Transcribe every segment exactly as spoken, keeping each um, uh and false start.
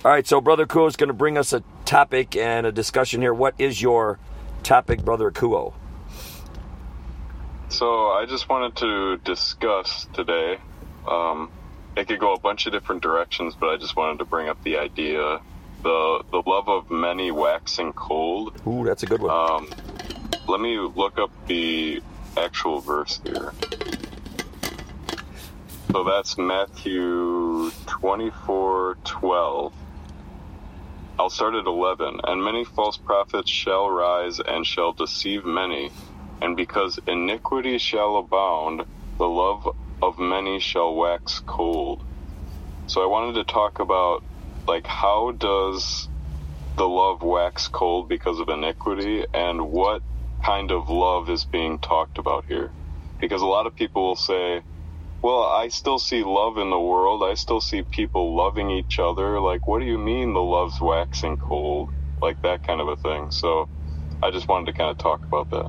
All right, so Brother Kuo is going to bring us a topic and a discussion here. What is your topic, Brother Kuo? So I just wanted to discuss today. Um, it could go a bunch of different directions, but I just wanted to bring up the idea, the the love of many waxing cold. Ooh, that's a good one. Um, let me look up the actual verse here. So that's Matthew twenty-four twelve. I'll start at eleven. And many false prophets shall rise and shall deceive many. And because iniquity shall abound, the love of many shall wax cold. So I wanted to talk about, like, how does the love wax cold because of iniquity, and what kind of love is being talked about here? Because a lot of people will say, well, I still see love in the world. I still see people loving each other. Like, what do you mean the love's waxing cold? Like, that kind of a thing. So I just wanted to kind of talk about that.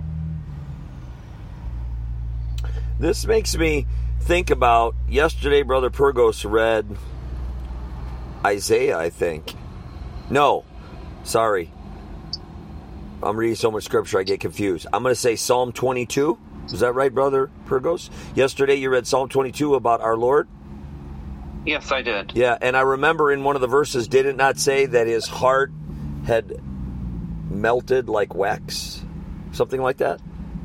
This makes me think about yesterday. Brother Purgos read Isaiah, I think. No, sorry. I'm reading so much scripture I get confused. I'm going to say Psalm twenty-two. Is that right, Brother Purgos? Yesterday you read Psalm twenty-two about our Lord? Yes, I did. Yeah, and I remember in one of the verses, did it not say that his heart had melted like wax? Something like that?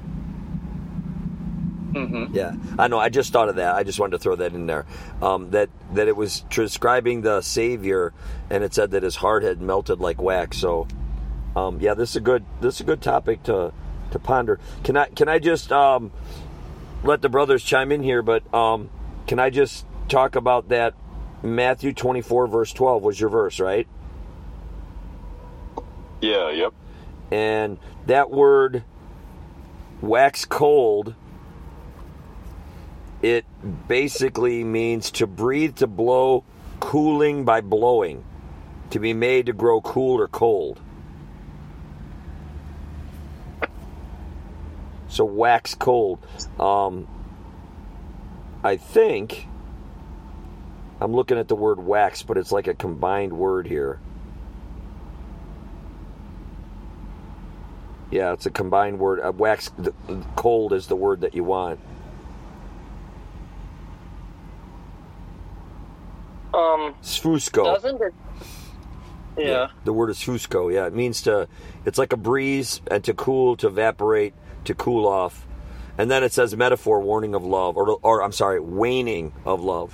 Mm-hmm. Yeah, I know. I just thought of that. I just wanted to throw that in there. Um, that that it was describing the Savior, and it said that his heart had melted like wax. So, um, yeah, this is a good this is a good topic to to ponder. Can I can I just um, let the brothers chime in here? But um, can I just talk about that? Matthew twenty-four verse twelve was your verse, right? Yeah. Yep. And that word wax cold, it basically means to breathe, to blow, cooling by blowing, to be made to grow cool or cold. So wax cold. Um, I think, I'm looking at the word wax, but it's like a combined word here. Yeah, it's a combined word. Uh, wax the, cold is the word that you want. Um, Sfusco. Doesn't it? Yeah. yeah. The word is fusco. Yeah, it means to, it's like a breeze, and to cool, to evaporate, to cool off. And then it says metaphor, warning of love, or, or I'm sorry, waning of love.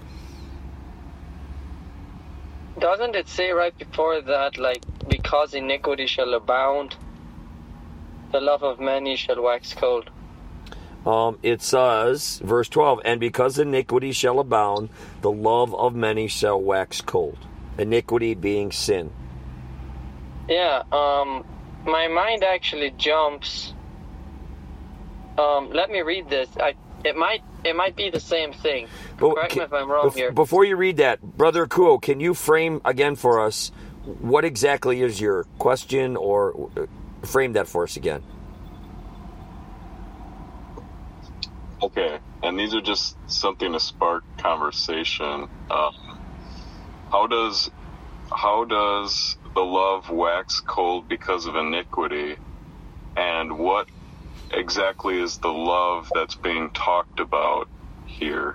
Doesn't it say right before that, like, because iniquity shall abound, the love of many shall wax cold? Um, it says, verse twelve, and because iniquity shall abound, the love of many shall wax cold. Iniquity being sin. Yeah, um, my mind actually jumps. Um, let me read this. I, it might it might be the same thing. But, Correct can, me if I'm wrong bef- here. Before you read that, Brother Kuo, can you frame again for us what exactly is your question, or frame that for us again? Okay, and these are just something to spark conversation. Um, how does how does the love wax cold because of iniquity, and what exactly is the love that's being talked about here?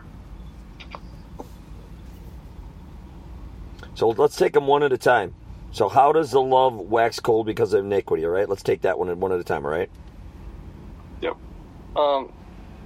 So let's take them one at a time. So how does the love wax cold because of iniquity? All right, let's take that one one at a time. All right. Yep. Um.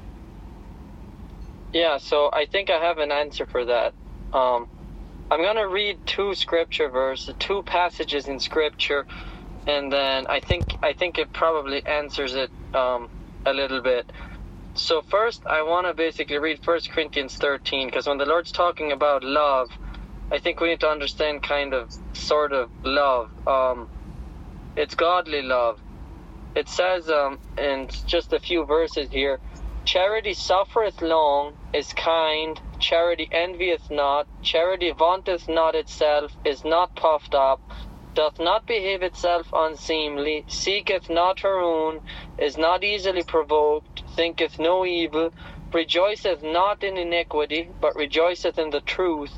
Yeah, so I think I have an answer for that. Um, I'm going to read two scripture verses, two passages in scripture, and then I think I think it probably answers it um, a little bit. So first, I want to basically read First Corinthians thirteen, because when the Lord's talking about love, I think we need to understand kind of, sort of love. Um, it's godly love. It says um, in just a few verses here, charity suffereth long, is kind, charity envieth not, charity vaunteth not itself, is not puffed up, doth not behave itself unseemly, seeketh not her own, is not easily provoked, thinketh no evil, rejoiceth not in iniquity, but rejoiceth in the truth,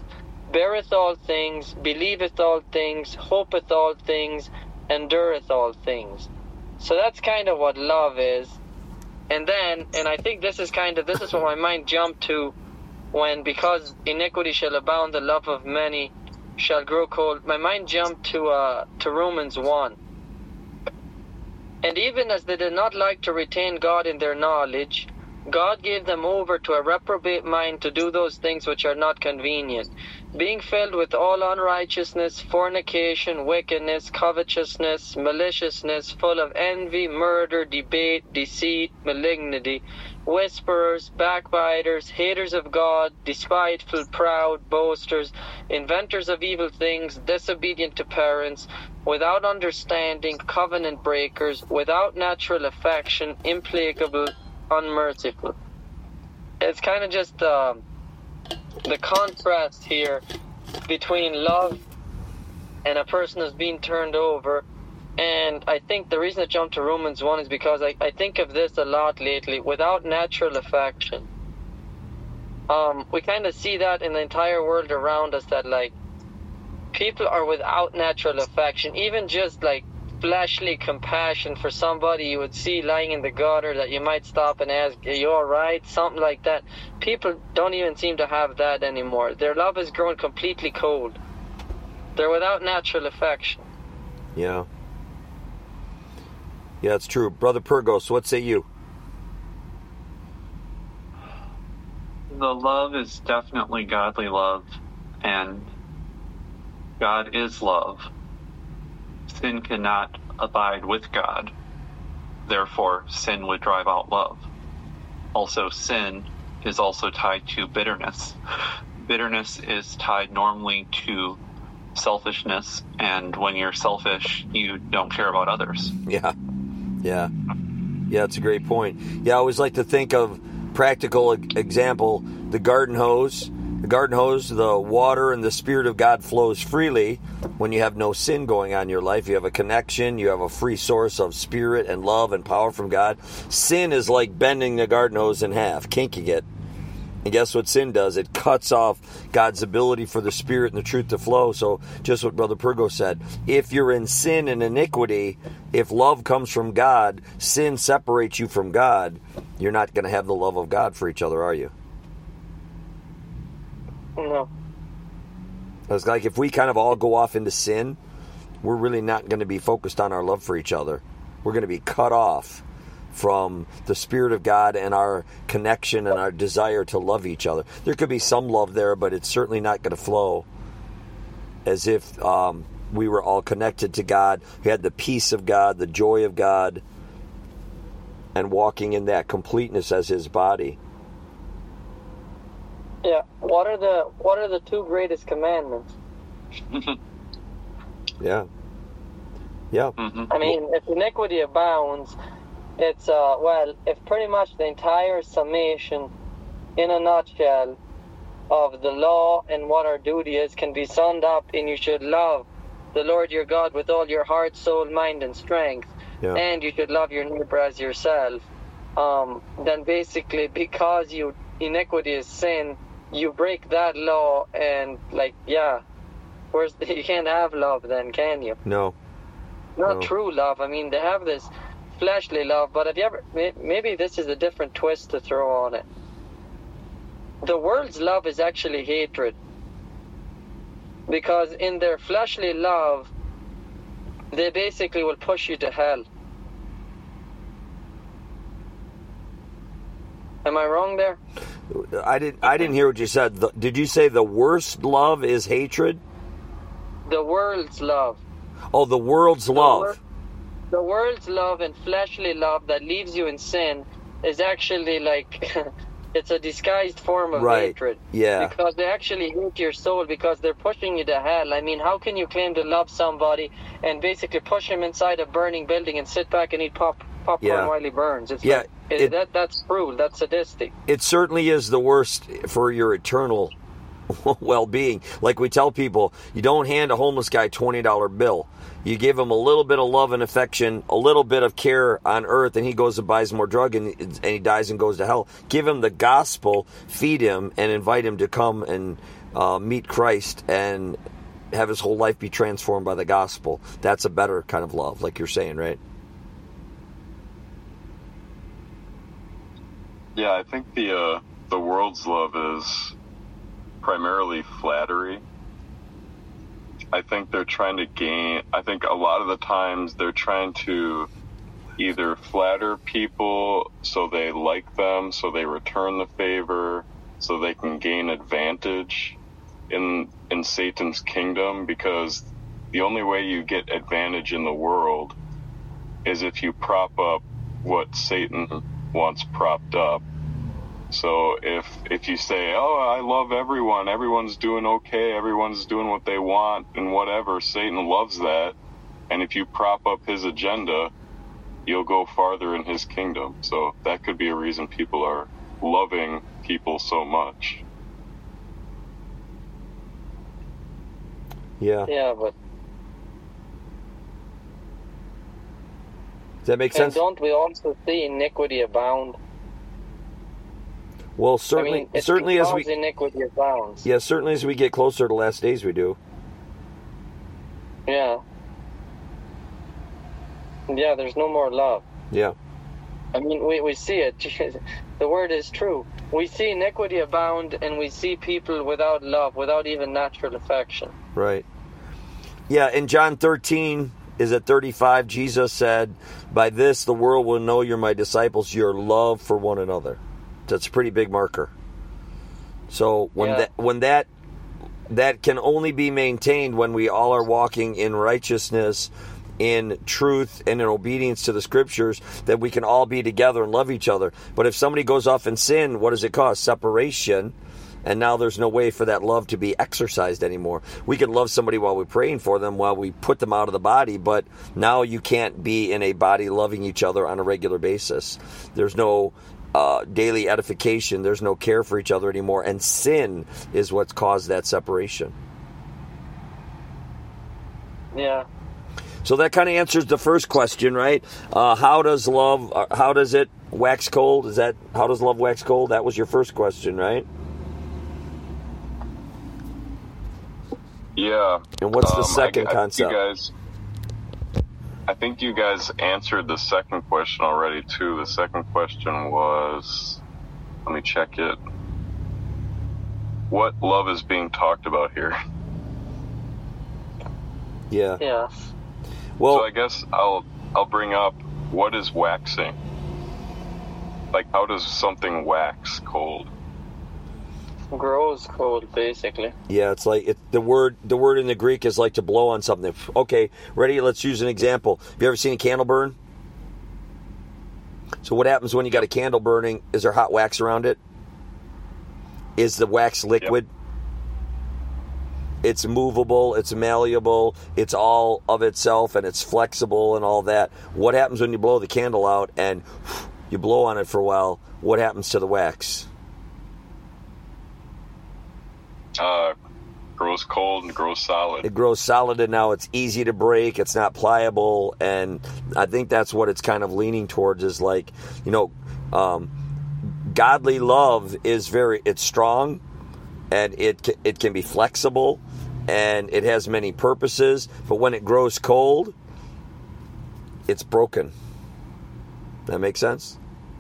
beareth all things, believeth all things, hopeth all things, endureth all things. So that's kind of what love is. And then, and I think this is kind of, this is what my mind jumped to when, because iniquity shall abound, the love of many shall grow cold. My mind jumped to uh, to Romans one. And even as they did not like to retain God in their knowledge, God gave them over to a reprobate mind to do those things which are not convenient, being filled with all unrighteousness, fornication, wickedness, covetousness, maliciousness, full of envy, murder, debate, deceit, malignity, whisperers, backbiters, haters of God, despiteful, proud, boasters, inventors of evil things, disobedient to parents, without understanding, covenant breakers, without natural affection, implacable, unmerciful. It's kind of just uh, the contrast here between love and a person who's being turned over. And I think the reason I jumped to Romans one is because I, I think of this a lot lately. Without natural affection, um, we kind of see that in the entire world around us, that like people are without natural affection, even just like fleshly compassion for somebody you would see lying in the gutter that you might stop and ask, are you all right? Something like that. People don't even seem to have that anymore. Their love has grown completely cold. They're without natural affection. Yeah. Yeah, it's true. Brother Purgos, what say you? The love is definitely godly love, and God is love. Sin cannot abide with God. Therefore, sin would drive out love. Also, sin is also tied to bitterness. Bitterness is tied normally to selfishness, and when you're selfish, you don't care about others. Yeah. Yeah. Yeah, it's a great point. Yeah, I always like to think of practical example, the garden hose. The garden hose, the water and the Spirit of God flows freely when you have no sin going on in your life. You have a connection. You have a free source of spirit and love and power from God. Sin is like bending the garden hose in half, kinking it. And guess what sin does? It cuts off God's ability for the Spirit and the truth to flow. So just what Brother Purgo said, if you're in sin and iniquity, if love comes from God, sin separates you from God, you're not going to have the love of God for each other, are you? No. It's like if we kind of all go off into sin, we're really not going to be focused on our love for each other. We're going to be cut off from the Spirit of God and our connection and our desire to love each other. There could be some love there, but it's certainly not going to flow as if um, we were all connected to God. We had the peace of God, the joy of God, and walking in that completeness as His body. Yeah. What are the What are the two greatest commandments? Yeah. Yeah. Mm-hmm. I mean, if iniquity abounds, it's uh well, if pretty much the entire summation, in a nutshell, of the law and what our duty is can be summed up in: you should love the Lord your God with all your heart, soul, mind, and strength, Yeah. and you should love your neighbor as yourself. Um, then basically, because you iniquity is sin, you break that law, and like, yeah, where's the, you can't have love then, can you? No. Not No. true love. I mean, they have this fleshly love, but have you ever, may- maybe this is a different twist to throw on it. The world's love is actually hatred, because in their fleshly love, they basically will push you to hell. Am I wrong there? I didn't. I didn't hear what you said. The, did you say the worst love is hatred? The world's love. Oh, the world's The love. wor- The world's love and fleshly love that leaves you in sin is actually like, it's a disguised form of Right. hatred. Yeah. Because they actually hate your soul, because they're pushing you to hell. I mean, how can you claim to love somebody and basically push him inside a burning building and sit back and eat pop popcorn Yeah. while he burns? It's Yeah, like, it, it- that that's cruel. That's sadistic. It certainly is the worst for your eternal well-being. Like we tell people, you don't hand a homeless guy a twenty dollar bill. You give him a little bit of love and affection, a little bit of care on earth, and he goes and buys more drug, and, and he dies and goes to hell. Give him the gospel, feed him, and invite him to come and uh, meet Christ and have his whole life be transformed by the gospel. That's a better kind of love, like you're saying, right? Yeah, I think the uh, the world's love is primarily flattery. I think they're trying to gain, I think a lot of the times they're trying to either flatter people so they like them, so they return the favor, so they can gain advantage in in Satan's kingdom, because the only way you get advantage in the world is if you prop up what Satan wants propped up. So if if you say, oh, I love everyone, everyone's doing okay, everyone's doing what they want and whatever, Satan loves that. And if you prop up his agenda, you'll go farther in his kingdom. So that could be a reason people are loving people so much. Yeah. Yeah, but Does that make and sense? don't we also see iniquity abound? Well, certainly, I mean, it's certainly as we, because iniquity abounds. yeah, certainly as we get closer to the last days, we do. Yeah. Yeah, there's no more love. Yeah. I mean, we, we see it. The word is true. We see iniquity abound, and we see people without love, without even natural affection. Right. Yeah, in John thirteen, is it thirty-five, Jesus said, by this the world will know you're my disciples, your love for one another. That's a pretty big marker. So when Yeah. that when that that can only be maintained when we all are walking in righteousness, in truth, and in obedience to the scriptures, that we can all be together and love each other. But if somebody goes off in sin, what does it cause? Separation. And now there's no way for that love to be exercised anymore. We can love somebody while we're praying for them, while we put them out of the body, but now you can't be in a body loving each other on a regular basis. There's no uh, daily edification. There's no care for each other anymore. And sin is what's caused that separation. Yeah. So that kind of answers the first question, right? Uh, how does love, uh, how does it wax cold? Is that, how does love wax cold? That was your first question, right? Yeah. And what's the Um, second I, I concept? Think you guys, I think you guys answered the second question already, too. The second question was, let me check it. What love is being talked about here? Yeah. Yeah. Well, So I guess I'll I'll bring up, what is waxing? Like, how does something wax cold? Grows cold, basically. yeah, it's like it, the word. The word in the Greek is like to blow on something. Okay, ready? Let's use an example. Have you ever seen a candle burn? So what happens when you got a candle burning? Is there hot wax around it? Is the wax liquid? It's movable, it's malleable, it's all of itself, and it's flexible and all that. What happens when you blow the candle out and you blow on it for a while? What happens to the wax? Uh, grows cold and grows solid. It grows solid, and now it's easy to break. It's not pliable, and I think that's what it's kind of leaning towards, is like, you know, um, godly love is very, it's strong, and it it can be flexible, and it has many purposes, but when it grows cold, it's broken. That makes sense?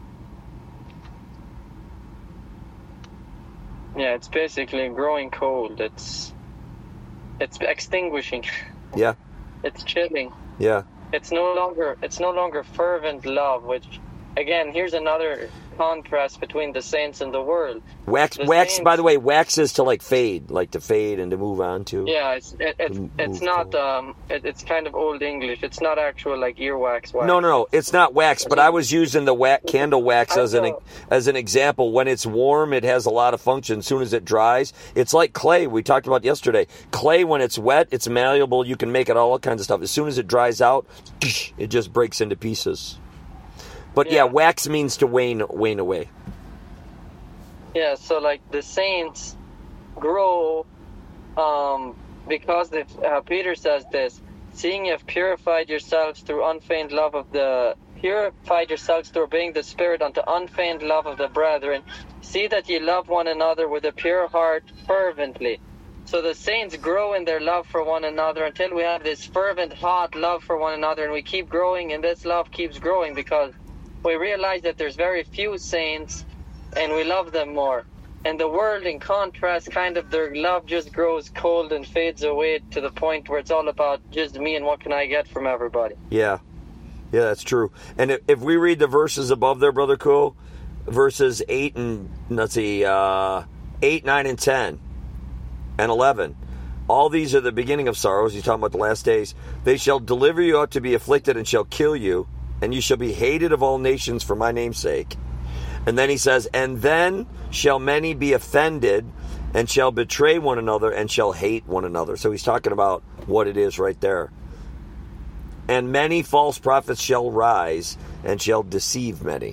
Yeah, it's basically growing cold. It's it's extinguishing. Yeah, It's chilling. yeah. It's no longer it's no longer fervent love, which again, here's another contrast between the saints and the world. Wax, The wax. saints- By the way, wax is to like fade, like to fade and to move on to. Yeah, it's it, it's Move it's not forward. um it, it's kind of old English. It's not actual like earwax wax. No, no, no. It's not wax, but I was using the wax, candle wax I as an know. as an example. When it's warm, it has a lot of function. As soon as it dries, it's like clay we talked about yesterday. Clay, when it's wet, it's malleable. You can make it all kinds of stuff. As soon as it dries out, it just breaks into pieces. But yeah, Yeah. wax means to wane wane away. Yeah, so like the saints grow um because they, uh, Peter says this, seeing you have purified yourselves through unfeigned love of the purified yourselves through obeying the Spirit unto unfeigned love of the brethren. See that ye love one another with a pure heart fervently. So the saints grow in their love for one another until we have this fervent, hot love for one another, and we keep growing, and this love keeps growing because we realize that there's very few saints, and we love them more. And the world, in contrast, kind of their love just grows cold and fades away to the point where it's all about just me and what can I get from everybody. Yeah. Yeah, that's true. And if, if we read the verses above there, Brother Cool, verses eight and, let's see, uh, eight, nine, and ten, and eleven, all these are the beginning of sorrows. He's talking about the last days. They shall deliver you out to be afflicted and shall kill you, and you shall be hated of all nations for my name's sake. And then he says, and then shall many be offended and shall betray one another and shall hate one another. So he's talking about what it is right there. And many false prophets shall rise and shall deceive many.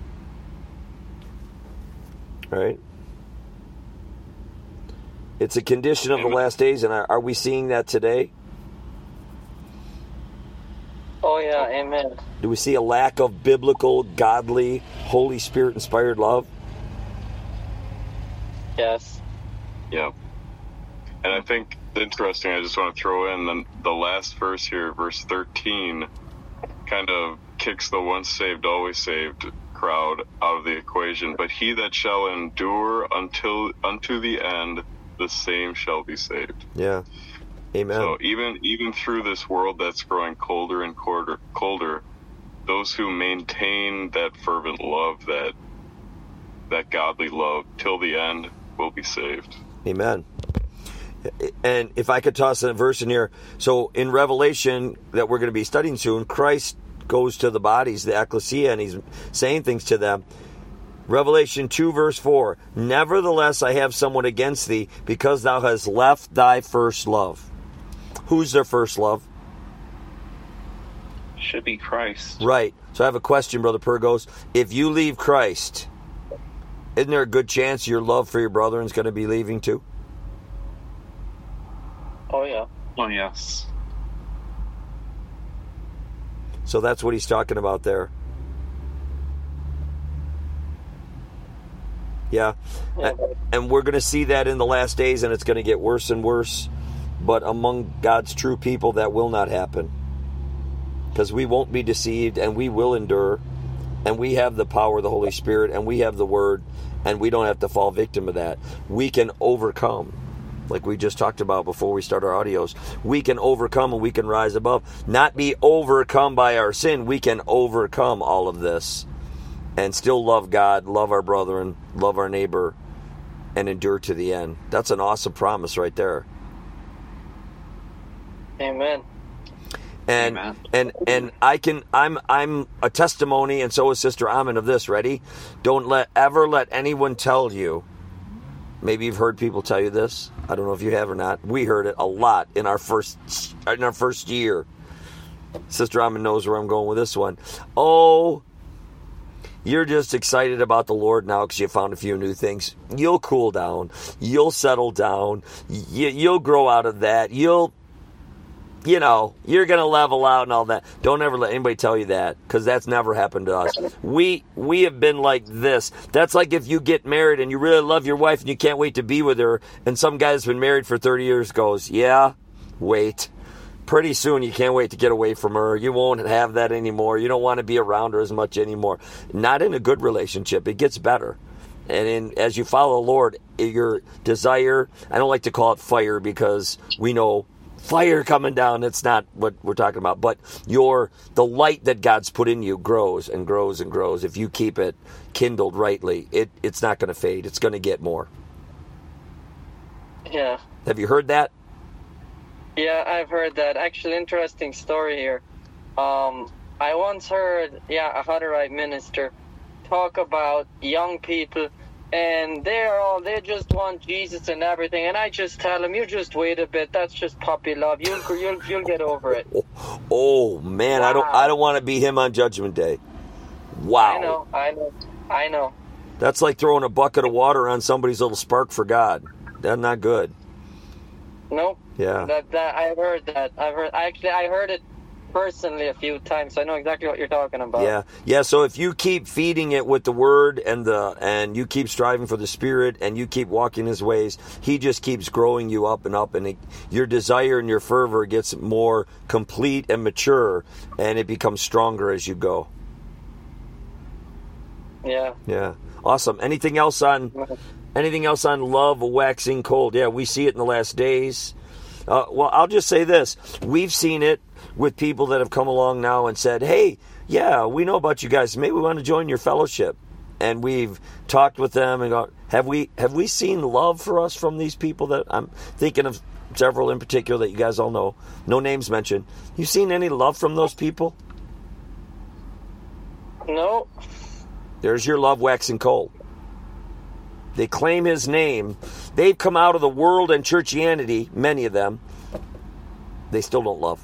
All right? It's a condition of the last days, and are we seeing that today? Oh, yeah, amen. Do we see a lack of biblical, godly, Holy Spirit-inspired love? Yes. Yeah. And I think interesting, I just want to throw in the, the last verse here, verse thirteen, kind of kicks the once saved, always saved crowd out of the equation. But he that shall endure until unto the end, the same shall be saved. Yeah. Amen. So even even through this world that's growing colder and colder, colder, those who maintain that fervent love, that that godly love till the end, will be saved. Amen. And if I could toss a verse in here, so in Revelation that we're going to be studying soon, Christ goes to the bodies, the ecclesia, and he's saying things to them. Revelation two, verse four, nevertheless I have somewhat against thee, because thou hast left thy first love. Who's their first love? Should be Christ. Right. So I have a question, Brother Purgos. If you leave Christ, isn't there a good chance your love for your brethren is going to be leaving too? Oh, yeah. Oh, yes. So that's what he's talking about there. Yeah. Yeah. And we're going to see that in the last days, and it's going to get worse and worse. But among God's true people, that will not happen. Because we won't be deceived, and we will endure. And we have the power of the Holy Spirit, and we have the Word, and we don't have to fall victim of that. We can overcome, like we just talked about before we start our audios. We can overcome and we can rise above. Not be overcome by our sin. We can overcome all of this and still love God, love our brethren, love our neighbor, and endure to the end. That's an awesome promise right there. Amen. And Amen. and and I can I'm I'm a testimony, and so is Sister Amin of this. Ready? Don't let ever let anyone tell you. Maybe you've heard people tell you this. I don't know if you have or not. We heard it a lot in our first in our first year. Sister Amin knows where I'm going with this one. Oh, you're just excited about the Lord now because you found a few new things. You'll cool down. You'll settle down. You, you'll grow out of that. You'll You know, you're going to level out and all that. Don't ever let anybody tell you that, because that's never happened to us. We we have been like this. That's like if you get married and you really love your wife and you can't wait to be with her, and some guy that's been married for thirty years goes, yeah, wait. Pretty soon you can't wait to get away from her. You won't have that anymore. You don't want to be around her as much anymore. Not in a good relationship. It gets better. And in, as you follow the Lord, your desire, I don't like to call it fire because we know fire coming down, that's not what we're talking about. But your the light that God's put in you grows and grows and grows. If you keep it kindled rightly, it, it's not going to fade. It's going to get more. Yeah. Have you heard that? Yeah, I've heard that. Actually, interesting story here. Um, I once heard, yeah, a Hutterite minister talk about young people, and they're all, they just want Jesus and everything, and I just tell them, you just wait a bit, that's just puppy love, you'll you'll, you'll get over it. Oh, oh man, Wow. I don't I don't want to be him on Judgment Day. Wow. I know, I know, I know. That's like throwing a bucket of water on somebody's little spark for God. That's not good. Nope. Yeah. That, that, I've heard that. I've heard, actually, I heard it personally a few times, so I know exactly what you're talking about. Yeah, yeah. So if you keep feeding it with the Word and the and you keep striving for the Spirit and you keep walking His ways, He just keeps growing you up and up, and it, your desire and your fervor gets more complete and mature, and it becomes stronger as you go. Yeah. Yeah. Awesome. Anything else on anything else on love waxing cold? Yeah, we see it in the last days. Uh, well, I'll just say this. We've seen it with people that have come along now and said, hey, yeah, we know about you guys. Maybe we want to join your fellowship. And we've talked with them and go, have we have we seen love for us from these people? That I'm thinking of several in particular that you guys all know. No names mentioned. You seen any love from those people? No. There's your love waxing cold. They claim His name. They've come out of the world and churchianity, many of them. They still don't love.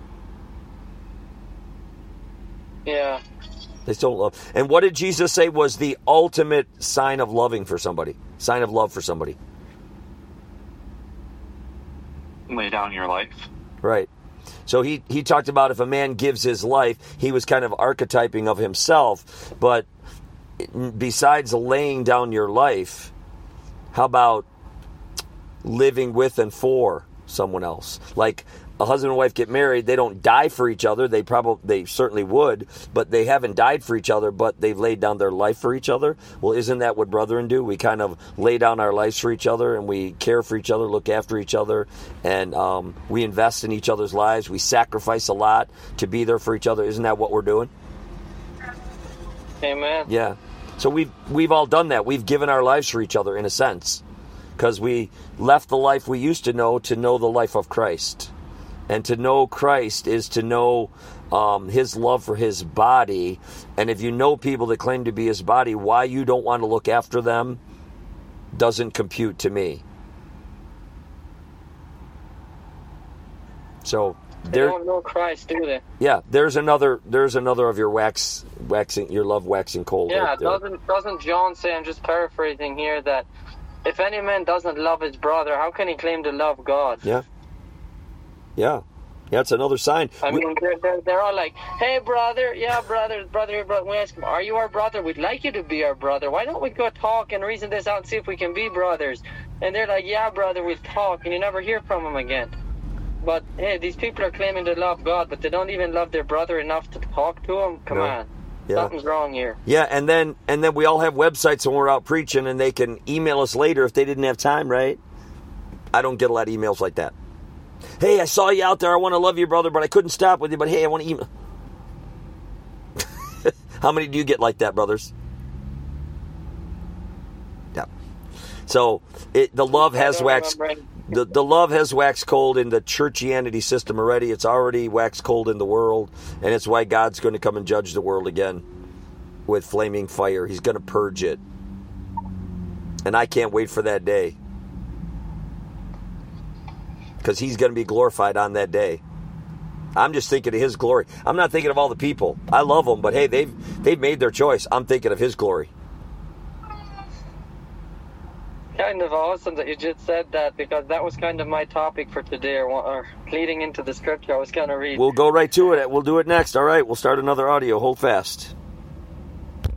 Yeah. They still don't love. And what did Jesus say was the ultimate sign of loving for somebody? Sign of love for somebody. Lay down your life. Right. So he, he talked about if a man gives his life, he was kind of archetyping of himself. But besides laying down your life, how about living with and for someone else? Like a husband and wife get married, they don't die for each other. They probably, they certainly would, but they haven't died for each other, but they've laid down their life for each other. Well, isn't that what brethren do? We kind of lay down our lives for each other, and we care for each other, look after each other, and um, we invest in each other's lives. We sacrifice a lot to be there for each other. Isn't that what we're doing? Amen. Yeah. So we've we've all done that. We've given our lives for each other in a sense, because we left the life we used to know to know the life of Christ. And to know Christ is to know um, His love for His body. And if you know people that claim to be His body, why you don't want to look after them doesn't compute to me. So they don't know Christ, do they? Yeah, there's another. There's another of your wax, waxing, your love waxing cold. Yeah, right there. doesn't doesn't John say? I'm just paraphrasing here that if any man doesn't love his brother, how can he claim to love God? Yeah. Yeah. Yeah, it's another sign. I mean, they're, they're, they're all like, hey, brother, yeah, brother, brother, brother. We ask them, are you our brother? We'd like you to be our brother. Why don't we go talk and reason this out and see if we can be brothers? And they're like, yeah, brother, we'll talk. And you never hear from them again. But, hey, these people are claiming to love God, but they don't even love their brother enough to talk to him? Come no. on. Yeah. Something's wrong here. Yeah, and then and then we all have websites when we're out preaching, and they can email us later if they didn't have time, right? I don't get a lot of emails like that. Hey, I saw you out there. I want to love you, brother, but I couldn't stop with you. But hey, I want to email. How many do you get like that, brothers? Yeah. So it, the love has waxed. The, the love has waxed cold in the churchianity system already. It's already waxed cold in the world, and it's why God's going to come and judge the world again with flaming fire. He's going to purge it, and I can't wait for that day. Because He's going to be glorified on that day. I'm just thinking of His glory. I'm not thinking of all the people. I love them, but hey, they've they've made their choice. I'm thinking of His glory. Kind of awesome that you just said that, because that was kind of my topic for today, or, or leading into the scripture I was going to read. We'll go right to it. We'll do it next. All right, we'll start another audio. Hold fast.